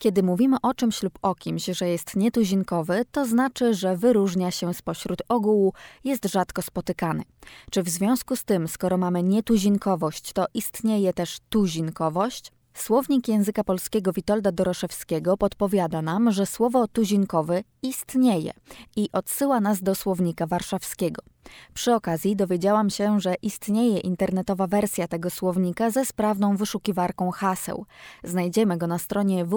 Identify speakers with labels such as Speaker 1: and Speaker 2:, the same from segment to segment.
Speaker 1: Kiedy mówimy o czymś lub o kimś, że jest nietuzinkowy, to znaczy, że wyróżnia się spośród ogółu, jest rzadko spotykany. Czy w związku z tym, skoro mamy nietuzinkowość, to istnieje też tuzinkowość? Słownik języka polskiego Witolda Doroszewskiego podpowiada nam, że słowo tuzinkowy istnieje i odsyła nas do słownika warszawskiego. Przy okazji dowiedziałam się, że istnieje internetowa wersja tego słownika ze sprawną wyszukiwarką haseł. Znajdziemy go na stronie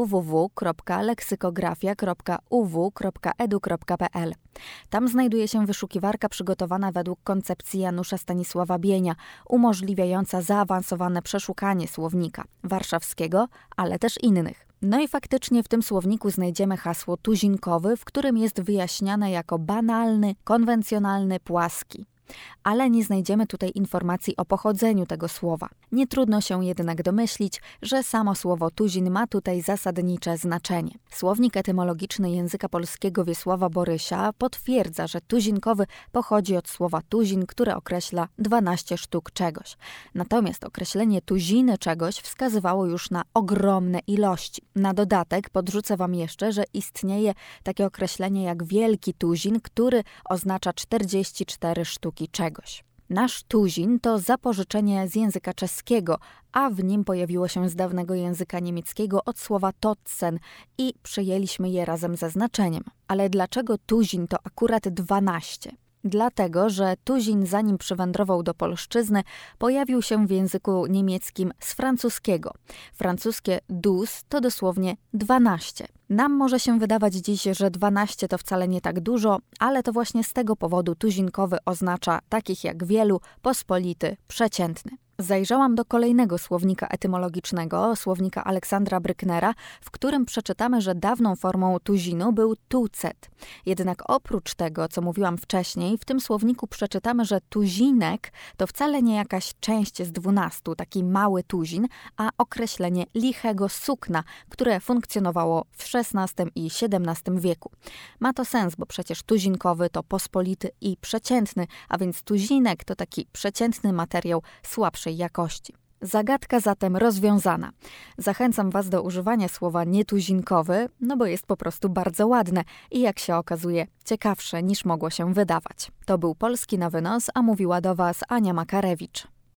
Speaker 1: www.leksykografia.uw.edu.pl. Tam znajduje się wyszukiwarka przygotowana według koncepcji Janusza Stanisława Bienia, umożliwiająca zaawansowane przeszukanie słownika warszawskiego, ale też innych. No i faktycznie w tym słowniku znajdziemy hasło tuzinkowy, w którym jest wyjaśniane jako banalny, konwencjonalny, płaski. Ale nie znajdziemy tutaj informacji o pochodzeniu tego słowa. Nie trudno się jednak domyślić, że samo słowo tuzin ma tutaj zasadnicze znaczenie. Słownik etymologiczny języka polskiego Wiesława Borysia potwierdza, że tuzinkowy pochodzi od słowa tuzin, które określa 12 sztuk czegoś. Natomiast określenie tuziny czegoś wskazywało już na ogromne ilości. Na dodatek podrzucę wam jeszcze, że istnieje takie określenie jak wielki tuzin, który oznacza 44 sztuki czegoś. Nasz tuzin to zapożyczenie z języka czeskiego, a w nim pojawiło się z dawnego języka niemieckiego od słowa totzen i przyjęliśmy je razem ze znaczeniem. Ale dlaczego tuzin to akurat 12? Dlatego, że tuzin, zanim przywędrował do polszczyzny, pojawił się w języku niemieckim z francuskiego. Francuskie dus to dosłownie 12. Nam może się wydawać dziś, że 12 to wcale nie tak dużo, ale to właśnie z tego powodu tuzinkowy oznacza takich jak wielu, pospolity, przeciętny. Zajrzałam do kolejnego słownika etymologicznego, słownika Aleksandra Brücknera, w którym przeczytamy, że dawną formą tuzinu był tucet. Jednak oprócz tego, co mówiłam wcześniej, w tym słowniku przeczytamy, że tuzinek to wcale nie jakaś część z 12, taki mały tuzin, a określenie lichego sukna, które funkcjonowało w XVI i XVII wieku. Ma to sens, bo przecież tuzinkowy to pospolity i przeciętny, a więc tuzinek to taki przeciętny materiał słabszej jakości. Zagadka zatem rozwiązana. Zachęcam was do używania słowa nietuzinkowy, no bo jest po prostu bardzo ładne i jak się okazuje ciekawsze niż mogło się wydawać. To był Polski na wynos, a mówiła do was Ania Makarewicz.